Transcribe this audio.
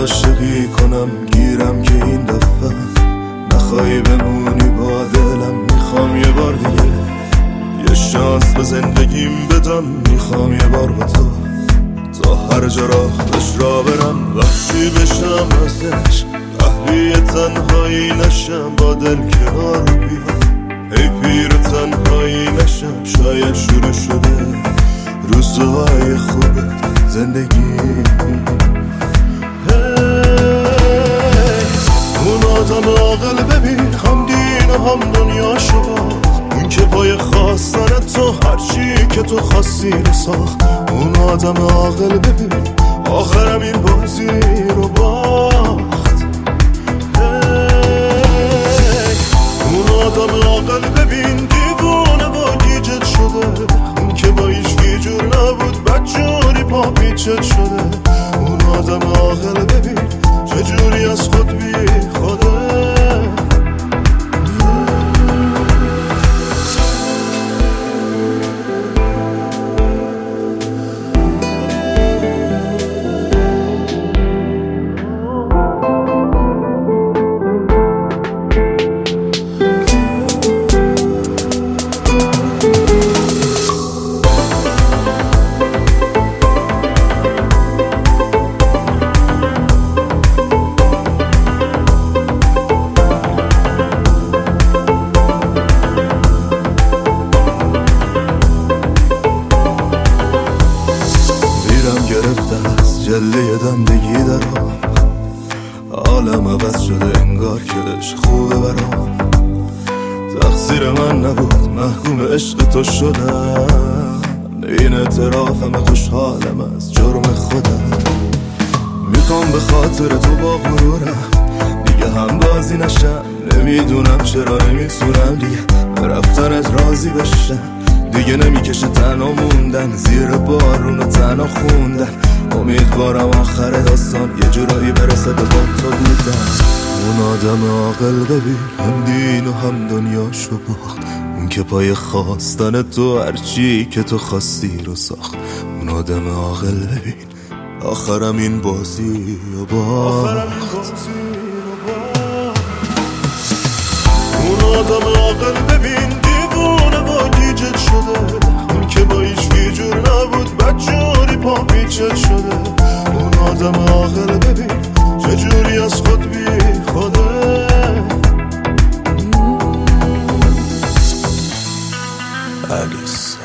عاشقی کنم گیرم که این دفعه نخوایی بمونی با دلم. میخوام یه بار دیگه یه شانس به زندگیم بدم. میخوام یه بار با تو تا هر جا راهش را برم. وحشی بشم ازش اهلی تنهایی نشم. با دل کنار بیام ای پیر تنهایی نشم. شاید شروع شده روزهای خوب زندگی. اون آدم عاقل ببین، هم دین و هم دنیاشو باخت. اون که پای خواستن تو هرچی که تو خواستی رو ساخت. اون آدم عاقل ببین آخرم این بازی رو باخت. اون آدم عاقل ببین دیوونه و گیجت شده. اون که با هیچ جور نبود بدجوری پا پیچت شده. اون آدم عاقل ببین چجوری از خود بی خوده. جله دندگی دارم، عالم عوض شده انگار که عشق خوبه برام. تقصیر من نبود محکوم عشق تو شدم. این اعترافم خوشحالم از جرم خودم. میخوام به خاطر تو با غرورم دیگه هم بازی نشم. نمیدونم چرا نمیتونم دیگه رفتنت راضی بشم. دیگه نمیکشه تنها موندن زیر بارون و تنها خوندن. امیدوارم آخر داستان یه جورایی برسه به با تو بودن. اون آدم عاقل ببین هم دین و هم دنیاشو باخت. اون که پای خواستن تو هرچی که تو خواستی رو ساخت. اون آدم عاقل ببین آخرم این بازی رو باخت. اون آدم عاقل ببین دیوونه و گیجت شده. اون که با هیچ جور نبود بدجوری پا پیچت شده. اون آدم عاقل ببین چجوری از خود بی خوده. آلیس